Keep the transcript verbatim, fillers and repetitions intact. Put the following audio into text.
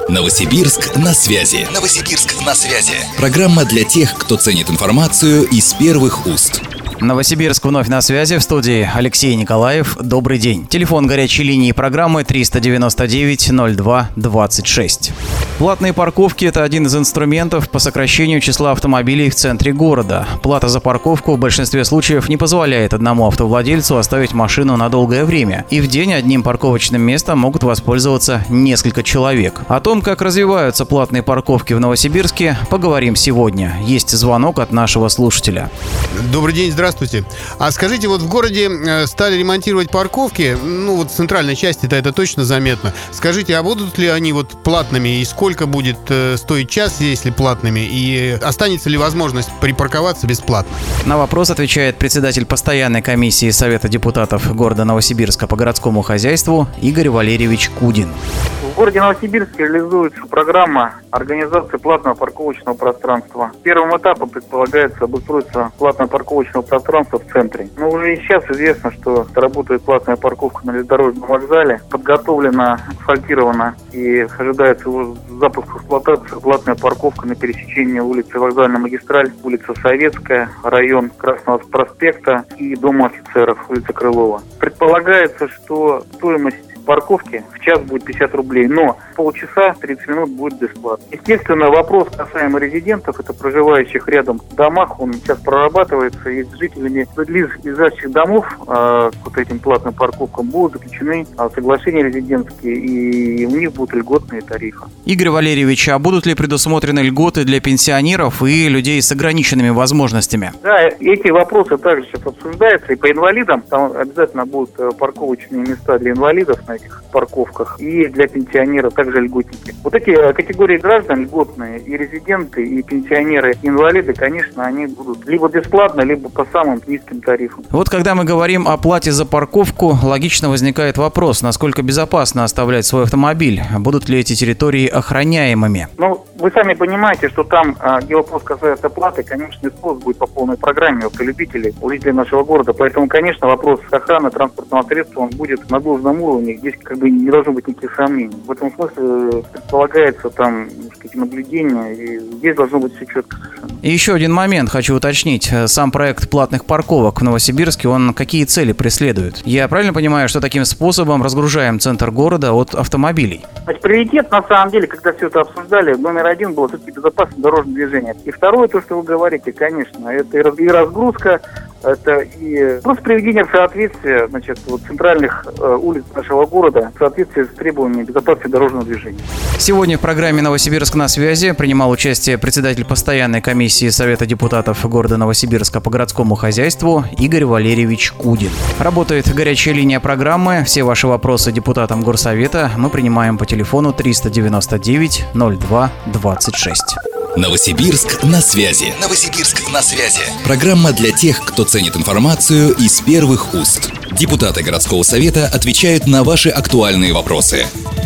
Новосибирск на связи. Новосибирск на связи. Программа для тех, кто ценит информацию из первых уст. Новосибирск вновь на связи, в студии Алексей Николаев. Добрый день. Телефон горячей линии программы триста девяносто девять ноль два двадцать шесть. Платные парковки – это один из инструментов по сокращению числа автомобилей в центре города. Плата за парковку в большинстве случаев не позволяет одному автовладельцу оставить машину на долгое время. И в день одним парковочным местом могут воспользоваться несколько человек. О том, как развиваются платные парковки в Новосибирске, поговорим сегодня. Есть звонок от нашего слушателя. Добрый день, здравствуйте. А скажите, вот в городе стали ремонтировать парковки, ну вот в центральной части-то это точно заметно. Скажите, а будут ли они вот платными и сколько будет э, стоить час, если платными, и останется ли возможность припарковаться бесплатно? На вопрос отвечает председатель постоянной комиссии Совета депутатов города Новосибирска по городскому хозяйству Игорь Валерьевич Кудин. В городе Новосибирске реализуется программа организации платного парковочного пространства. Первым этапом предполагается обустройство платного парковочного пространства в центре. Но уже и сейчас известно, что работает платная парковка на железнодорожном вокзале. Подготовлена, асфальтирована и ожидается запуск в эксплуатацию платная парковка на пересечении улицы Вокзальная магистраль, улица Советская, район Красного проспекта и Дома офицеров, улица Крылова. Предполагается, что стоимость парковки в час будет пятьдесят рублей, но полчаса, тридцать минут будет бесплатно. Естественно, вопрос касаемо резидентов, это проживающих рядом в домах, он сейчас прорабатывается, и с жителями близлежащих домов э, вот этим платным парковкам будут заключены э, соглашения резидентские, и у них будут льготные тарифы. Игорь Валерьевич, а будут ли предусмотрены льготы для пенсионеров и людей с ограниченными возможностями? Да, эти вопросы также сейчас обсуждаются, и по инвалидам там обязательно будут парковочные места для инвалидов на этих парковках, и для пенсионеров также льготники. Вот эти категории граждан льготные, и резиденты, и пенсионеры, и инвалиды, конечно, они будут либо бесплатно, либо по самым низким тарифам. Вот когда мы говорим о плате за парковку, логично возникает вопрос, насколько безопасно оставлять свой автомобиль, будут ли эти территории охраняемыми? Ну, вы сами понимаете, что там, где вопрос касается платы, конечно, спрос будет по полной программе у любителей, у жителей нашего города, поэтому, конечно, вопрос охраны транспортного средства, он будет на должном уровне. Здесь как бы не должно быть никаких сомнений. В этом смысле предполагается там сказать, наблюдение, и здесь должно быть все четко совершенно. И еще один момент хочу уточнить. Сам проект платных парковок в Новосибирске, он какие цели преследует? Я правильно понимаю, что таким способом разгружаем центр города от автомобилей? Значит, приоритет, на самом деле, когда все это обсуждали, номер один было все-таки безопасность дорожного движения. И второе, то, что вы говорите, конечно, это и разгрузка, это и просто приведение в соответствие, значит, вот, центральных э, улиц нашего города в соответствии с требованиями безопасности дорожного движения. Сегодня в программе «Новосибирск на связи» принимал участие председатель постоянной комиссии Совета депутатов города Новосибирска по городскому хозяйству Игорь Валерьевич Кудин. Работает горячая линия программы. Все ваши вопросы депутатам Горсовета мы принимаем по телефону триста девяносто девять ноль два двадцать шесть. Новосибирск на связи. Новосибирск на связи. Программа для тех, кто ценит информацию из первых уст. Депутаты городского совета отвечают на ваши актуальные вопросы.